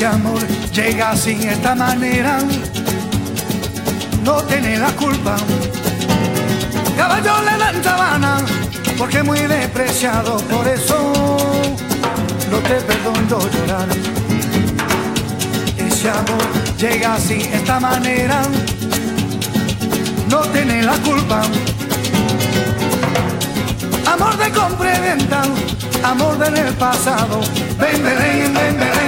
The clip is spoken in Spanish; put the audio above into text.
ese amor llega así, esta manera, no tiene la culpa. Caballo le dan sabana, porque es muy despreciado, por eso no te perdono llorar. Ese amor llega así, esta manera, no tiene la culpa. Amor de compra y venta, amor del pasado. Ven, ven, ven, ven, ven.